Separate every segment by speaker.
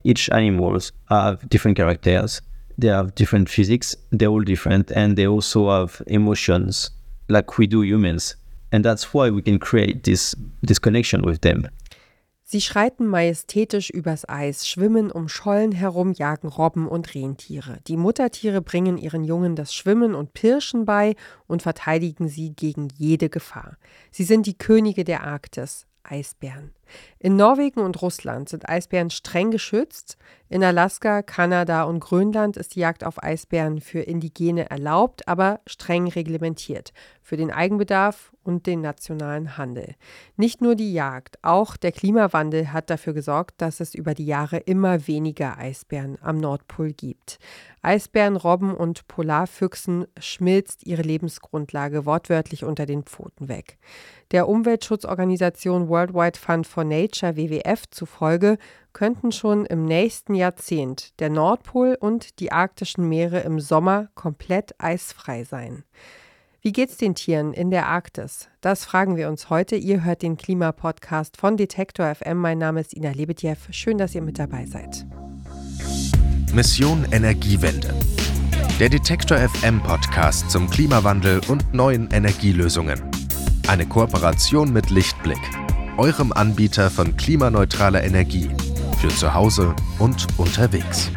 Speaker 1: Each animals have different characters. They have different physics. They're all different, and they also have emotions like we do humans. And that's why we can create this connection with them.
Speaker 2: Sie schreiten majestätisch übers Eis, schwimmen um Schollen herum, jagen Robben und Rentiere. Die Muttertiere bringen ihren Jungen das Schwimmen und Pirschen bei und verteidigen sie gegen jede Gefahr. Sie sind die Könige der Arktis, Eisbären. In Norwegen und Russland sind Eisbären streng geschützt. In Alaska, Kanada und Grönland ist die Jagd auf Eisbären für Indigene erlaubt, aber streng reglementiert für den Eigenbedarf und den nationalen Handel. Nicht nur die Jagd, auch der Klimawandel hat dafür gesorgt, dass es über die Jahre immer weniger Eisbären am Nordpol gibt. Eisbären, Robben und Polarfüchsen schmilzt ihre Lebensgrundlage wortwörtlich unter den Pfoten weg. Der Umweltschutzorganisation Worldwide Fund for Nature, WWF, zufolge könnten schon im nächsten Jahrzehnt der Nordpol und die arktischen Meere im Sommer komplett eisfrei sein. Wie geht's den Tieren in der Arktis? Das fragen wir uns heute. Ihr hört den Klimapodcast von Detektor FM. Mein Name ist Ina Lebedjew. Schön, dass ihr mit dabei seid.
Speaker 3: Mission Energiewende. Der Detektor FM Podcast zum Klimawandel und neuen Energielösungen. Eine Kooperation mit Lichtblick, eurem Anbieter von klimaneutraler Energie für zu Hause und unterwegs.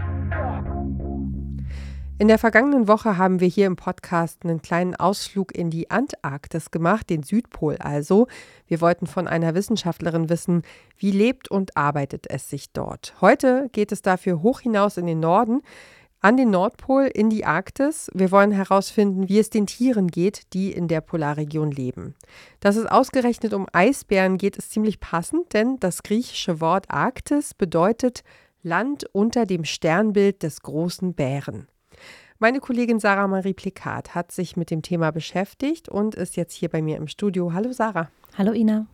Speaker 2: In der vergangenen Woche haben wir hier im Podcast einen kleinen Ausflug in die Antarktis gemacht, den Südpol also. Wir wollten von einer Wissenschaftlerin wissen, wie lebt und arbeitet es sich dort. Heute geht es dafür hoch hinaus in den Norden, an den Nordpol, in die Arktis. Wir wollen herausfinden, wie es den Tieren geht, die in der Polarregion leben. Dass es ausgerechnet um Eisbären geht, ist ziemlich passend, denn das griechische Wort Arktis bedeutet Land unter dem Sternbild des großen Bären. Meine Kollegin Sarah Marie Plikat hat sich mit dem Thema beschäftigt und ist jetzt hier bei mir im Studio. Hallo Sarah.
Speaker 4: Hallo Ina.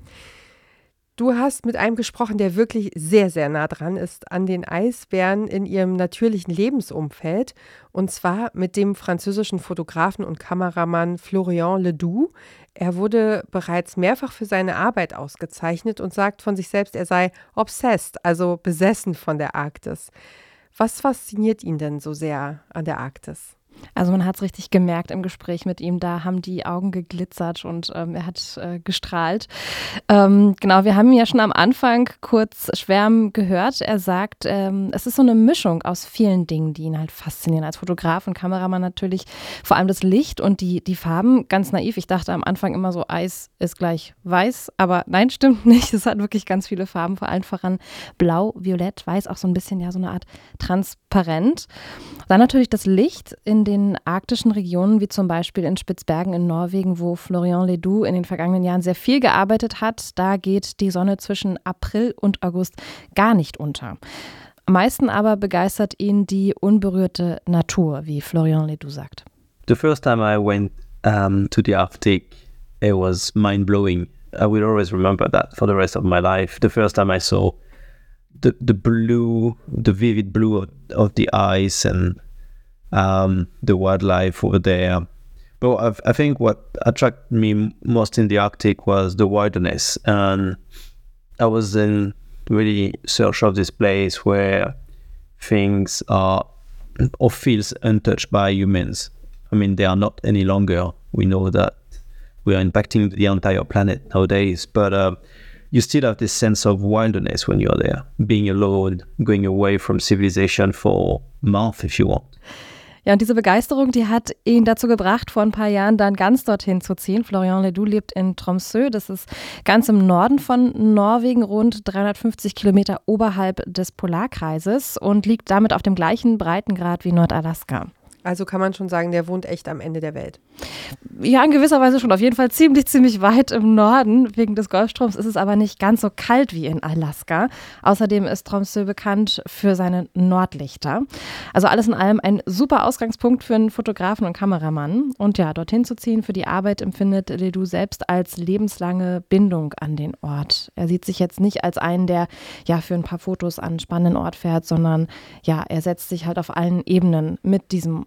Speaker 2: Du hast mit einem gesprochen, der wirklich sehr, sehr nah dran ist an den Eisbären in ihrem natürlichen Lebensumfeld. Und zwar mit dem französischen Fotografen und Kameramann Florian Ledoux. Er wurde bereits mehrfach für seine Arbeit ausgezeichnet und sagt von sich selbst, er sei obsessed, also besessen von der Arktis. Was fasziniert ihn denn so sehr an der Arktis?
Speaker 4: Also man hat es richtig gemerkt im Gespräch mit ihm, da haben die Augen geglitzert und er hat gestrahlt. Genau, wir haben ihn ja schon am Anfang kurz schwärmen gehört. Er sagt, es ist so eine Mischung aus vielen Dingen, die ihn halt faszinieren. Als Fotograf und Kameramann natürlich vor allem das Licht und die Farben. Ganz naiv, ich dachte am Anfang immer so, Eis ist gleich weiß, aber nein, stimmt nicht. Es hat wirklich ganz viele Farben, vor allem voran blau, violett, weiß, auch so ein bisschen, ja, so eine Art transparent. Dann natürlich das Licht in den arktischen Regionen, wie zum Beispiel in Spitzbergen in Norwegen, wo Florian Ledoux in den vergangenen Jahren sehr viel gearbeitet hat. Da geht die Sonne zwischen April und August gar nicht unter. Am meisten aber begeistert ihn die unberührte Natur, wie Florian Ledoux sagt.
Speaker 1: The first time I went to the Arctic, it was mind-blowing. I will always remember that for the rest of my life. The first time I saw the blue, the vivid blue of the ice and the wildlife over there. But I think what attracted me most in the Arctic was the wilderness. And I was in really search of this place where things are or feels untouched by humans. I mean, they are not any longer. We know that we are impacting the entire planet nowadays, but you still have this sense of wilderness when you're there, being alone, going away from civilization for a month if you want.
Speaker 4: Ja, und diese Begeisterung, die hat ihn dazu gebracht, vor ein paar Jahren dann ganz dorthin zu ziehen. Florian Ledoux lebt in Tromsø, das ist ganz im Norden von Norwegen, rund 350 Kilometer oberhalb des Polarkreises und liegt damit auf dem gleichen Breitengrad wie Nordalaska.
Speaker 2: Also kann man schon sagen, der wohnt echt am Ende der Welt.
Speaker 4: Ja, in gewisser Weise schon. Auf jeden Fall ziemlich weit im Norden. Wegen des Golfstroms ist es aber nicht ganz so kalt wie in Alaska. Außerdem ist Tromsø bekannt für seine Nordlichter. Also alles in allem ein super Ausgangspunkt für einen Fotografen und Kameramann. Und ja, dorthin zu ziehen für die Arbeit empfindet Ledoux selbst als lebenslange Bindung an den Ort. Er sieht sich jetzt nicht als einen, der ja für ein paar Fotos an einen spannenden Ort fährt, sondern ja, er setzt sich halt auf allen Ebenen mit diesem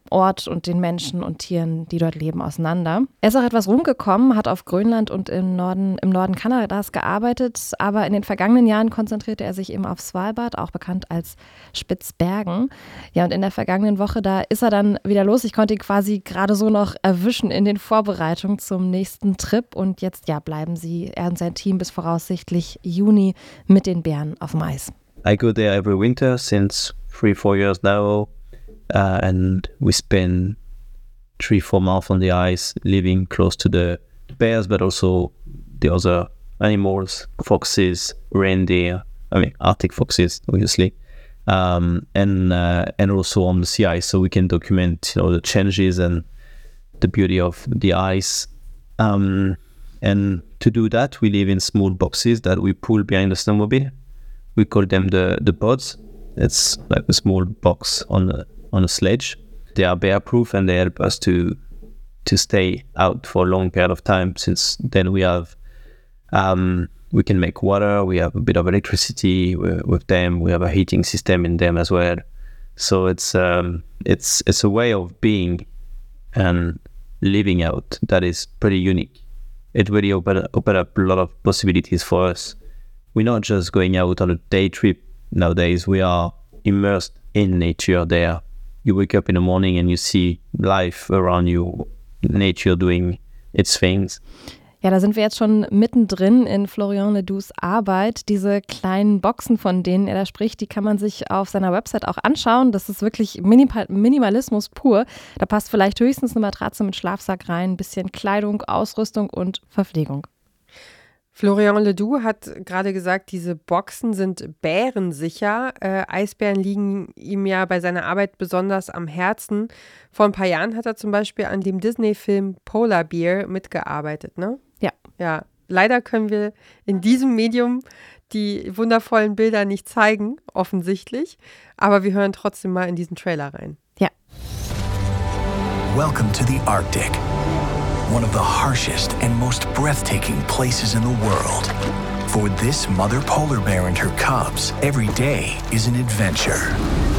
Speaker 4: Ort und den Menschen und Tieren, die dort leben, auseinander. Er ist auch etwas rumgekommen, hat auf Grönland und im Norden Kanadas gearbeitet, aber in den vergangenen Jahren konzentrierte er sich eben auf Svalbard, auch bekannt als Spitzbergen. Ja, und in der vergangenen Woche, da ist er dann wieder los. Ich konnte ihn quasi gerade so noch erwischen in den Vorbereitungen zum nächsten Trip und jetzt bleiben er und sein Team bis voraussichtlich Juni mit den Bären auf dem Eis.
Speaker 1: I go there every winter since 3-4 years now, and we spend 3-4 months on the ice, living close to the bears, but also the other animals, foxes, reindeer. Arctic foxes, obviously, and also on the sea ice, so we can document, the changes and the beauty of the ice. And to do that, we live in small boxes that we pull behind the snowmobile. We call them the pods. It's like a small box on a sledge. They are bear-proof and they help us to stay out for a long period of time. Since then we have we can make water. We have a bit of electricity with them. We have a heating system in them as well. So it's a way of being and living out that is pretty unique. It really opened up a lot of possibilities for us. We're not just going out on a day trip nowadays. We are immersed in nature there. You wake up in the morning and you see life around you, nature doing its things.
Speaker 4: Ja, da sind wir jetzt schon mittendrin in Florian Ledoux's Arbeit. Diese kleinen Boxen, von denen er da spricht, die kann man sich auf seiner Website auch anschauen. Das ist wirklich Minimalismus pur. Da passt vielleicht höchstens eine Matratze mit Schlafsack rein, ein bisschen Kleidung, Ausrüstung und Verpflegung.
Speaker 2: Florian Ledoux hat gerade gesagt, diese Boxen sind bärensicher. Eisbären liegen ihm ja bei seiner Arbeit besonders am Herzen. Vor ein paar Jahren hat er zum Beispiel an dem Disney-Film Polar Bear mitgearbeitet, ne? Ja. Leider können wir in diesem Medium die wundervollen Bilder nicht zeigen, offensichtlich. Aber wir hören trotzdem mal in diesen Trailer rein.
Speaker 4: Ja.
Speaker 5: Welcome to the Arctic. One of the harshest and most breathtaking places in the world. For this mother polar bear and her cubs, every day is an adventure.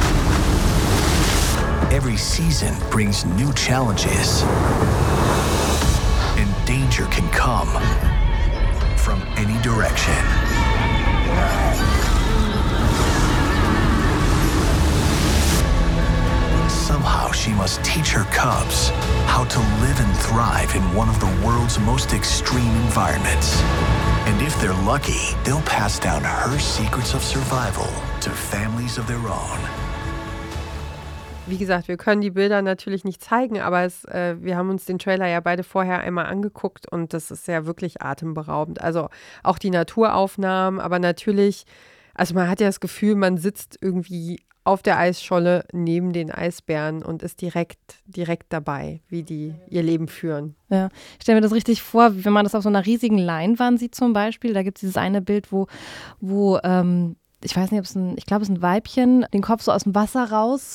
Speaker 5: Every season brings new challenges, and danger can come from any direction. Somehow she must teach her cubs how to live and thrive in one of the world's most extreme environments. And if they're lucky, they'll pass down her secrets of survival to families of their own.
Speaker 2: Wie gesagt, wir können die Bilder natürlich nicht zeigen, aber wir haben uns den Trailer ja beide vorher einmal angeguckt und das ist ja wirklich atemberaubend. Also auch die Naturaufnahmen, aber natürlich, also man hat ja das Gefühl, man sitzt irgendwie auf der Eisscholle neben den Eisbären und ist direkt dabei, wie die ihr Leben führen.
Speaker 4: Ja, ich stelle mir das richtig vor, wenn man das auf so einer riesigen Leinwand sieht zum Beispiel. Da gibt es dieses eine Bild, wo ich weiß nicht, ob es ich glaube, es ist ein Weibchen, den Kopf so aus dem Wasser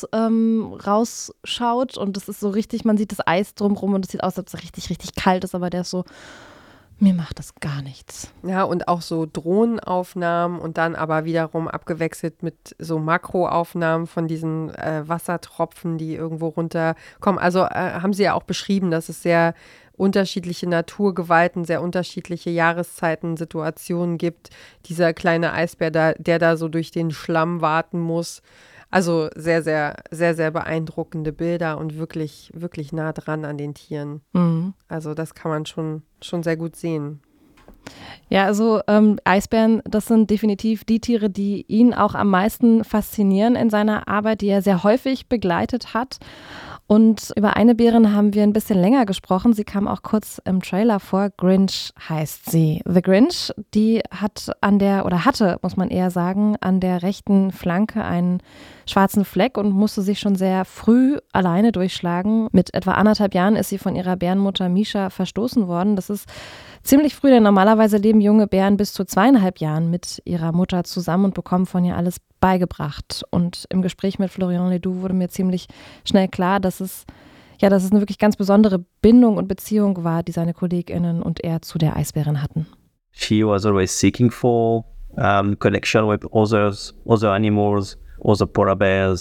Speaker 4: rausschaut und das ist so richtig, man sieht das Eis drumherum und es sieht aus, als ob es richtig, richtig kalt ist, aber der ist so, mir macht das gar nichts.
Speaker 2: Ja, und auch so Drohnenaufnahmen und dann aber wiederum abgewechselt mit so Makroaufnahmen von diesen Wassertropfen, die irgendwo runterkommen. Also haben sie ja auch beschrieben, dass es sehr unterschiedliche Naturgewalten, sehr unterschiedliche Jahreszeiten, Situationen gibt. Dieser kleine Eisbär, der da so durch den Schlamm warten muss. Also sehr, sehr, sehr, sehr beeindruckende Bilder und wirklich, wirklich nah dran an den Tieren.
Speaker 4: Mhm.
Speaker 2: Also das kann man schon sehr gut sehen.
Speaker 4: Ja, also Eisbären, das sind definitiv die Tiere, die ihn auch am meisten faszinieren in seiner Arbeit, die er sehr häufig begleitet hat. Und über eine Bärin haben wir ein bisschen länger gesprochen. Sie kam auch kurz im Trailer vor. Grinch heißt sie. The Grinch, die hatte, muss man eher sagen, an der rechten Flanke einen schwarzen Fleck und musste sich schon sehr früh alleine durchschlagen. Mit etwa 1,5 Jahren ist sie von ihrer Bärenmutter Misha verstoßen worden. Das ist ziemlich früh, denn normalerweise leben junge Bären bis zu 2,5 Jahren mit ihrer Mutter zusammen und bekommen von ihr alles beigebracht. Und im Gespräch mit Florian Ledoux wurde mir ziemlich schnell klar, dass es eine wirklich ganz besondere Bindung und Beziehung war, die seine KollegInnen und er zu der Eisbärin hatten.
Speaker 1: She was always seeking for connection with other animals, other polar bears,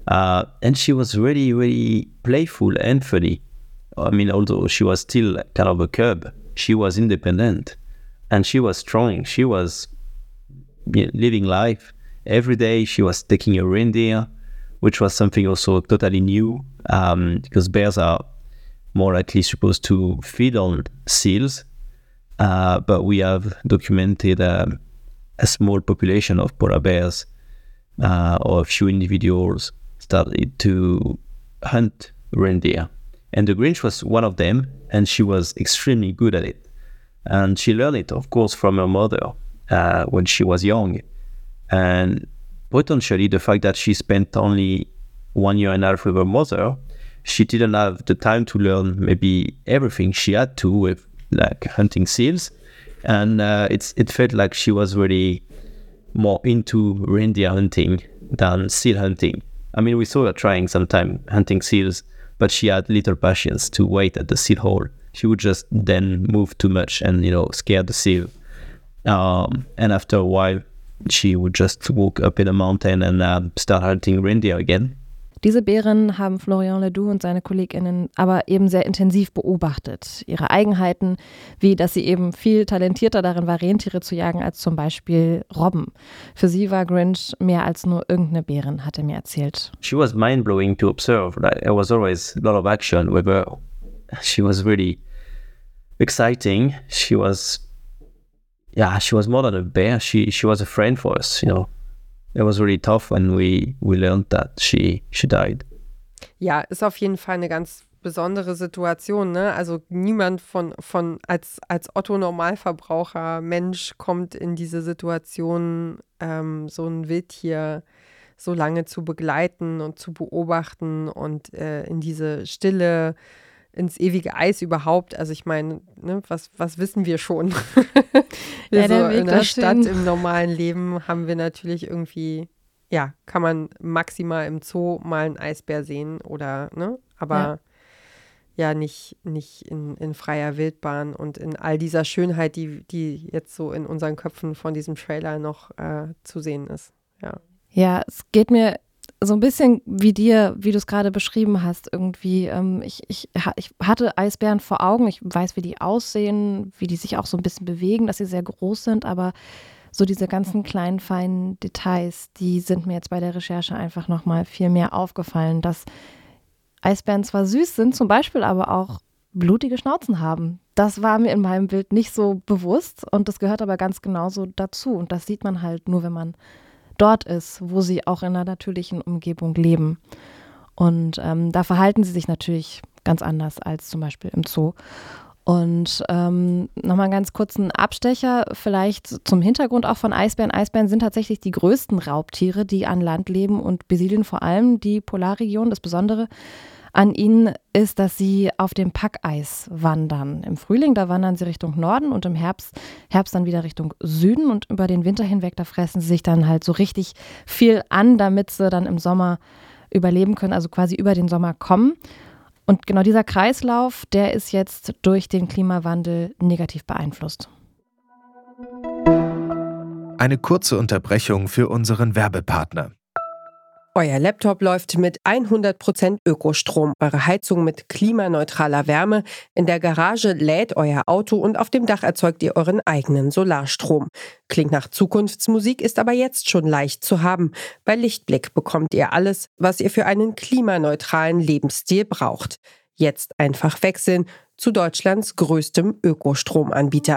Speaker 1: And she was really, really playful and funny. I mean, although she was still kind of a cub, she was independent and she was strong. She was living life. Every day she was taking a reindeer, which was something also totally new, because bears are more likely supposed to feed on seals. But we have documented a small population of polar bears, or a few individuals started to hunt reindeer. And the Grinch was one of them, and she was extremely good at it. And she learned it, of course, from her mother when she was young. And potentially the fact that she spent only 1.5 years with her mother, she didn't have the time to learn maybe everything she had to with like hunting seals. And it felt like she was really more into reindeer hunting than seal hunting. I mean, we saw her trying sometime hunting seals, but she had little patience to wait at the seal hole. She would just then move too much and, scare the seal. And after a while, she would just walk up in a mountain and start hunting reindeer again.
Speaker 4: Diese Bären haben Florian Ledoux und seine KollegInnen aber eben sehr intensiv beobachtet. Ihre Eigenheiten, wie dass sie eben viel talentierter darin war, Rentiere zu jagen als zum Beispiel Robben. Für sie war Grinch mehr als nur irgendeine Bärin, hat er mir erzählt.
Speaker 1: She was mind-blowing to observe. Like, there was always a lot of action with her. She was really exciting. She was more than a bear. She was a friend for us, It was really tough when we learned that she died.
Speaker 2: Ja, ist auf jeden Fall eine ganz besondere Situation, ne? Also niemand als Otto-Normalverbraucher, Mensch kommt in diese Situation, so ein Wildtier so lange zu begleiten und zu beobachten und in diese Stille, ins ewige Eis überhaupt. Also ich meine, ne, was wissen wir schon?
Speaker 4: Ja,
Speaker 2: so in der Stadt, im normalen Leben haben wir natürlich irgendwie, kann man maximal im Zoo mal einen Eisbär sehen oder, ne? Aber nicht in freier Wildbahn und in all dieser Schönheit, die jetzt so in unseren Köpfen von diesem Trailer noch zu sehen ist.
Speaker 4: Ja, es geht mir so ein bisschen wie dir, wie du es gerade beschrieben hast, irgendwie. Ich hatte Eisbären vor Augen. Ich weiß, wie die aussehen, wie die sich auch so ein bisschen bewegen, dass sie sehr groß sind. Aber so diese ganzen kleinen, feinen Details, die sind mir jetzt bei der Recherche einfach nochmal viel mehr aufgefallen, dass Eisbären zwar süß sind, zum Beispiel aber auch blutige Schnauzen haben. Das war mir in meinem Bild nicht so bewusst und das gehört aber ganz genauso dazu. Und das sieht man halt nur, wenn man dort ist, wo sie auch in einer natürlichen Umgebung leben. Und da verhalten sie sich natürlich ganz anders als zum Beispiel im Zoo. Und nochmal einen ganz kurzen Abstecher vielleicht zum Hintergrund auch von Eisbären. Eisbären sind tatsächlich die größten Raubtiere, die an Land leben und besiedeln vor allem die Polarregion. Das Besondere an ihnen ist, dass sie auf dem Packeis wandern. Im Frühling, da wandern sie Richtung Norden und im Herbst dann wieder Richtung Süden und über den Winter hinweg, da fressen sie sich dann halt so richtig viel an, damit sie dann im Sommer überleben können, also quasi über den Sommer kommen. Und genau dieser Kreislauf, der ist jetzt durch den Klimawandel negativ beeinflusst.
Speaker 3: Eine kurze Unterbrechung für unseren Werbepartner.
Speaker 2: Euer Laptop läuft mit 100% Ökostrom, eure Heizung mit klimaneutraler Wärme, in der Garage lädt euer Auto und auf dem Dach erzeugt ihr euren eigenen Solarstrom. Klingt nach Zukunftsmusik, ist aber jetzt schon leicht zu haben. Bei Lichtblick bekommt ihr alles, was ihr für einen klimaneutralen Lebensstil braucht. Jetzt einfach wechseln zu Deutschlands größtem Ökostromanbieter.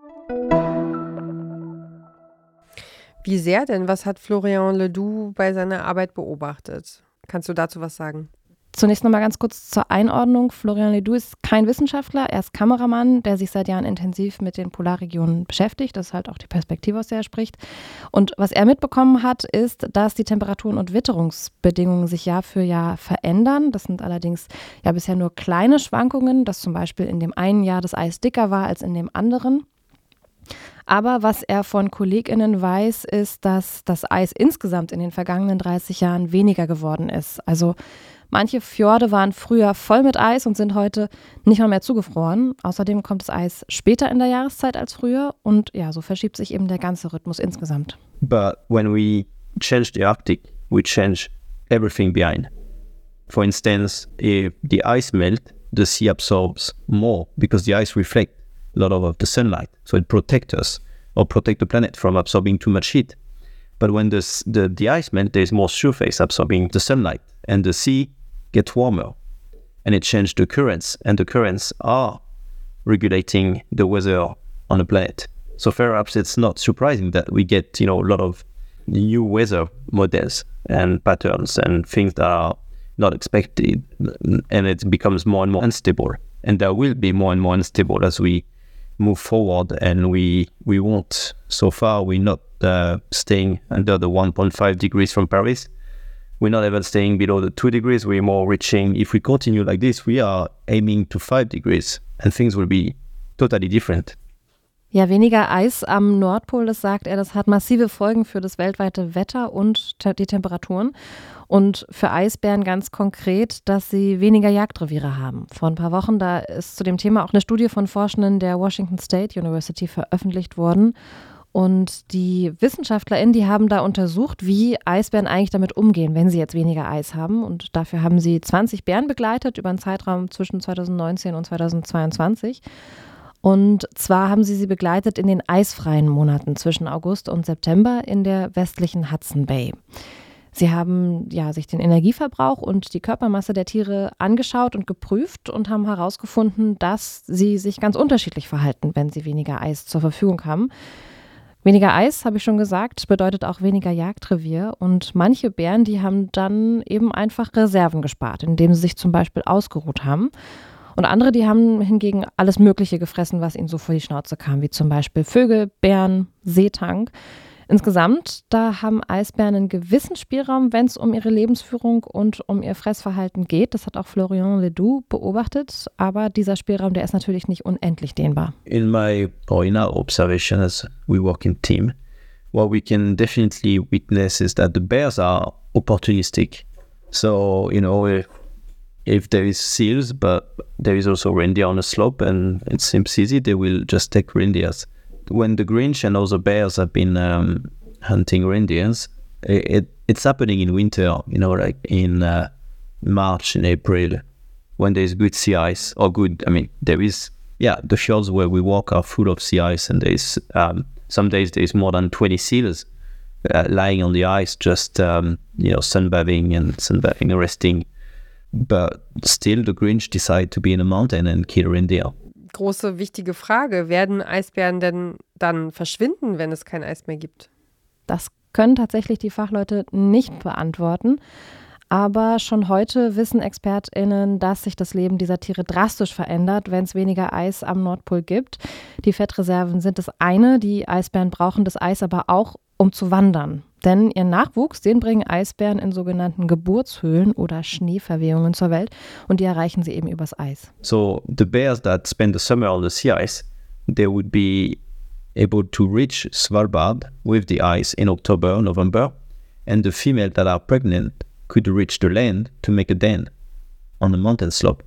Speaker 2: Wie sehr denn? Was hat Florian Ledoux bei seiner Arbeit beobachtet? Kannst du dazu was sagen?
Speaker 4: Zunächst nochmal ganz kurz zur Einordnung. Florian Ledoux ist kein Wissenschaftler, er ist Kameramann, der sich seit Jahren intensiv mit den Polarregionen beschäftigt. Das ist halt auch die Perspektive, aus der er spricht. Und was er mitbekommen hat, ist, dass die Temperaturen und Witterungsbedingungen sich Jahr für Jahr verändern. Das sind allerdings ja bisher nur kleine Schwankungen, dass zum Beispiel in dem einen Jahr das Eis dicker war als in dem anderen. Aber was er von KollegInnen weiß, ist, dass das Eis insgesamt in den vergangenen 30 Jahren weniger geworden ist. Also manche Fjorde waren früher voll mit Eis und sind heute nicht mal mehr zugefroren. Außerdem kommt das Eis später in der Jahreszeit als früher und ja, so verschiebt sich eben der ganze Rhythmus insgesamt.
Speaker 1: But when we change the Arctic, we change everything behind. For instance, if the ice melts, the sea absorbs more because the ice reflects a lot of the sunlight. So it protects us or protect the planet from absorbing too much heat. But when the ice melts, there's more surface absorbing the sunlight and the sea gets warmer. And it changes the currents, and the currents are regulating the weather on the planet. So perhaps it's not surprising that we get, a lot of new weather models and patterns and things that are not expected, and it becomes more and more unstable. And there will be more and more unstable as we move forward, and we won't. So far, we're not staying under the 1.5 degrees from Paris. We're not even staying below the 2 degrees. We're more reaching, if we continue like this, we are aiming to 5 degrees, and things will be totally different.
Speaker 4: Ja, weniger Eis am Nordpol, das sagt er, das hat massive Folgen für das weltweite Wetter und die Temperaturen. Und für Eisbären ganz konkret, dass sie weniger Jagdreviere haben. Vor ein paar Wochen, da ist zu dem Thema auch eine Studie von Forschenden der Washington State University veröffentlicht worden. Und die WissenschaftlerInnen, die haben da untersucht, wie Eisbären eigentlich damit umgehen, wenn sie jetzt weniger Eis haben. Und dafür haben sie 20 Bären begleitet über einen Zeitraum zwischen 2019 und 2022. Und zwar haben sie begleitet in den eisfreien Monaten zwischen August und September in der westlichen Hudson Bay. Sie haben sich den Energieverbrauch und die Körpermasse der Tiere angeschaut und geprüft und haben herausgefunden, dass sie sich ganz unterschiedlich verhalten, wenn sie weniger Eis zur Verfügung haben. Weniger Eis, habe ich schon gesagt, bedeutet auch weniger Jagdrevier. Und manche Bären, die haben dann eben einfach Reserven gespart, indem sie sich zum Beispiel ausgeruht haben. Und andere, die haben hingegen alles Mögliche gefressen, was ihnen so vor die Schnauze kam, wie zum Beispiel Vögel, Bären, Seetang. Insgesamt, da haben Eisbären einen gewissen Spielraum, wenn es um ihre Lebensführung und um ihr Fressverhalten geht. Das hat auch Florian Ledoux beobachtet. Aber dieser Spielraum, der ist natürlich nicht unendlich dehnbar.
Speaker 1: In our observation as we work in team, what we can definitely witness is that the bears are opportunistic. So, if there is seals, but there is also reindeer on the slope and it seems easy, they will just take reindeers. When the Grinch and other bears have been hunting reindeers, it's happening in winter, like in March and April, when there's good sea ice, there is, the fjords where we walk are full of sea ice, and there's some days there's more than 20 seals lying on the ice, just, sunbathing and resting. But still the Grinch decide to be in a mountain and kill reindeer.
Speaker 2: Große, wichtige Frage. Werden Eisbären denn dann verschwinden, wenn es kein Eis mehr gibt?
Speaker 4: Das können tatsächlich die Fachleute nicht beantworten. Aber schon heute wissen ExpertInnen, dass sich das Leben dieser Tiere drastisch verändert, wenn es weniger Eis am Nordpol gibt. Die Fettreserven sind das eine. Die Eisbären brauchen das Eis aber auch, um zu wandern. Denn ihren Nachwuchs, den bringen Eisbären in sogenannten Geburtshöhlen oder Schneeverwehungen zur Welt. Und die erreichen sie eben übers Eis.
Speaker 1: So the bears that spend the summer on the sea ice, they would be able to reach Svalbard with the ice in October, November. And the females that are pregnant could reach the land to make a den on the mountain slope.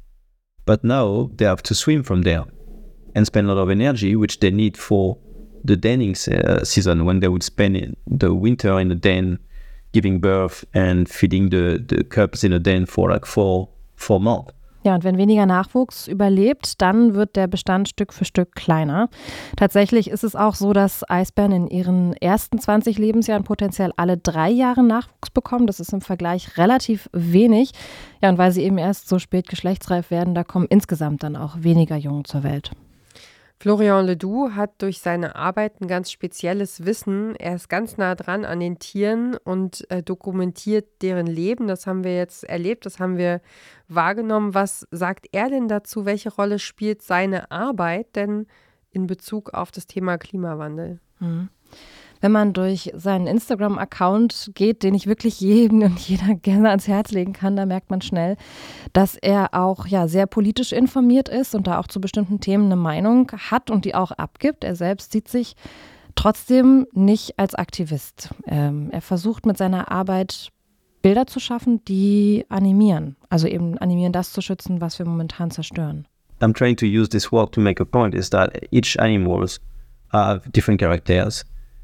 Speaker 1: But now they have to swim from there and spend a lot of energy, which they need for the denning season, when they would spend the winter in the den, giving birth and feeding the cubs in a den for like four months.
Speaker 4: Ja, und wenn weniger Nachwuchs überlebt, dann wird der Bestand Stück für Stück kleiner. Tatsächlich ist es auch so, dass Eisbären in ihren ersten 20 Lebensjahren potenziell alle 3 Jahre Nachwuchs bekommen. Das ist im Vergleich relativ wenig. Ja, und weil sie eben erst so spät geschlechtsreif werden, da kommen insgesamt dann auch weniger Jungen zur Welt.
Speaker 2: Florian Ledoux hat durch seine Arbeit ein ganz spezielles Wissen. Er ist ganz nah dran an den Tieren und dokumentiert deren Leben. Das haben wir jetzt erlebt, das haben wir wahrgenommen. Was sagt er denn dazu? Welche Rolle spielt seine Arbeit denn in Bezug auf das Thema Klimawandel?
Speaker 4: Wenn man durch seinen Instagram-Account geht, den ich wirklich jedem und jeder gerne ans Herz legen kann, da merkt man schnell, dass er auch sehr politisch informiert ist und da auch zu bestimmten Themen eine Meinung hat und die auch abgibt. Er selbst sieht sich trotzdem nicht als Aktivist. Er versucht mit seiner Arbeit Bilder zu schaffen, die animieren. Also eben animieren, das zu schützen, was wir momentan zerstören.
Speaker 1: I'm trying to use this work to make a point is that each animals have different characters.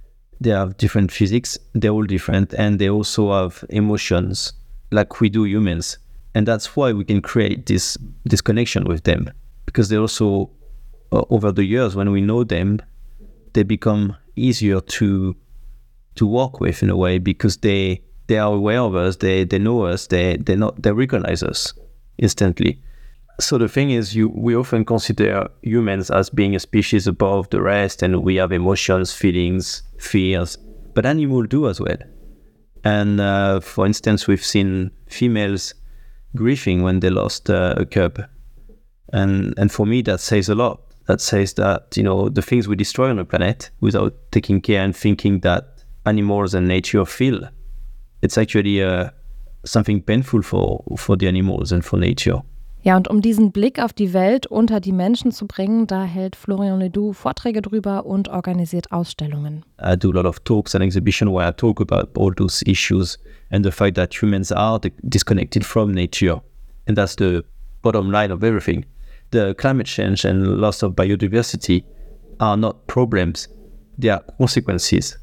Speaker 1: They have different physics, they're all different, and they also have emotions like we do humans. And that's why we can create this connection with them, because they also, over the years, when we know them, they become easier to work with in a way, because they are aware of us, they know us, they recognize us instantly. So the thing is, we often consider humans as being a species above the rest, and we have emotions, feelings, fears, but animals do as well. And for instance, we've seen females grieving when they lost a cub, and for me that says a lot. That says that, the things we destroy on the planet without taking care and thinking that animals and nature feel, it's actually something painful for the animals and for nature.
Speaker 4: Ja, und um diesen Blick auf die Welt unter die Menschen zu bringen, da hält Florian Ledoux Vorträge drüber und organisiert Ausstellungen.
Speaker 1: I do a lot of talks and exhibitions where I talk about all those issues and the fact that humans are disconnected from nature. And that's the bottom line of everything. The climate change and loss of biodiversity are not problems. They are consequences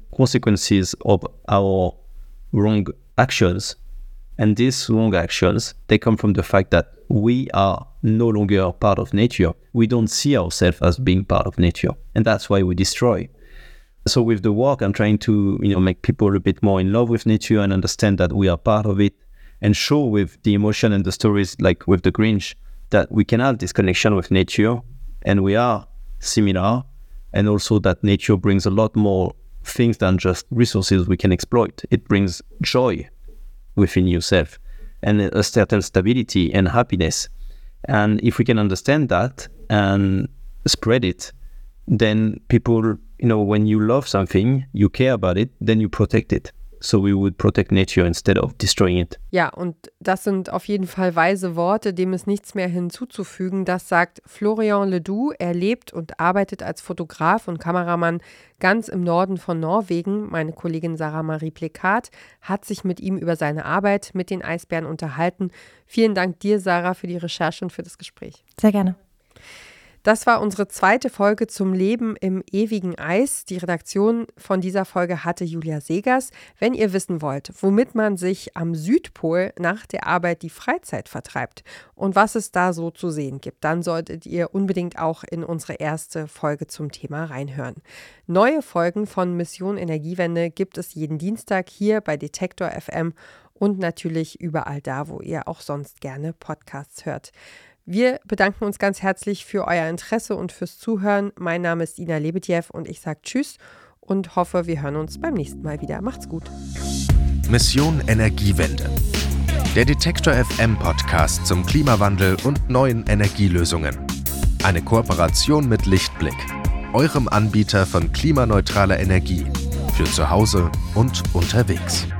Speaker 1: of our wrong actions. And these wrong actions, they come from the fact that we are no longer part of nature. We don't see ourselves as being part of nature. And that's why we destroy. So with the work, I'm trying to, make people a bit more in love with nature and understand that we are part of it, and show with the emotion and the stories, like with the Grinch, that we can have this connection with nature and we are similar, and also that nature brings a lot more things than just resources we can exploit. It brings joy within yourself and a certain stability and happiness. And if we can understand that and spread it, then people, when you love something, you care about it, then you protect it. So we would protect nature instead of destroying it.
Speaker 2: Ja, und das sind auf jeden Fall weise Worte, dem ist nichts mehr hinzuzufügen. Das sagt Florian Ledoux. Er lebt und arbeitet als Fotograf und Kameramann ganz im Norden von Norwegen. Meine Kollegin Sarah Marie Plekat hat sich mit ihm über seine Arbeit mit den Eisbären unterhalten. Vielen Dank dir, Sarah, für die Recherche und für das Gespräch.
Speaker 4: Sehr gerne.
Speaker 2: Das war unsere zweite Folge zum Leben im ewigen Eis. Die Redaktion von dieser Folge hatte Julia Segers. Wenn ihr wissen wollt, womit man sich am Südpol nach der Arbeit die Freizeit vertreibt und was es da so zu sehen gibt, dann solltet ihr unbedingt auch in unsere erste Folge zum Thema reinhören. Neue Folgen von Mission Energiewende gibt es jeden Dienstag hier bei Detektor FM und natürlich überall da, wo ihr auch sonst gerne Podcasts hört. Wir bedanken uns ganz herzlich für euer Interesse und fürs Zuhören. Mein Name ist Ina Lebedjew und ich sage Tschüss und hoffe, wir hören uns beim nächsten Mal wieder. Macht's gut.
Speaker 3: Mission Energiewende. Der Detektor FM Podcast zum Klimawandel und neuen Energielösungen. Eine Kooperation mit Lichtblick, eurem Anbieter von klimaneutraler Energie für zu Hause und unterwegs.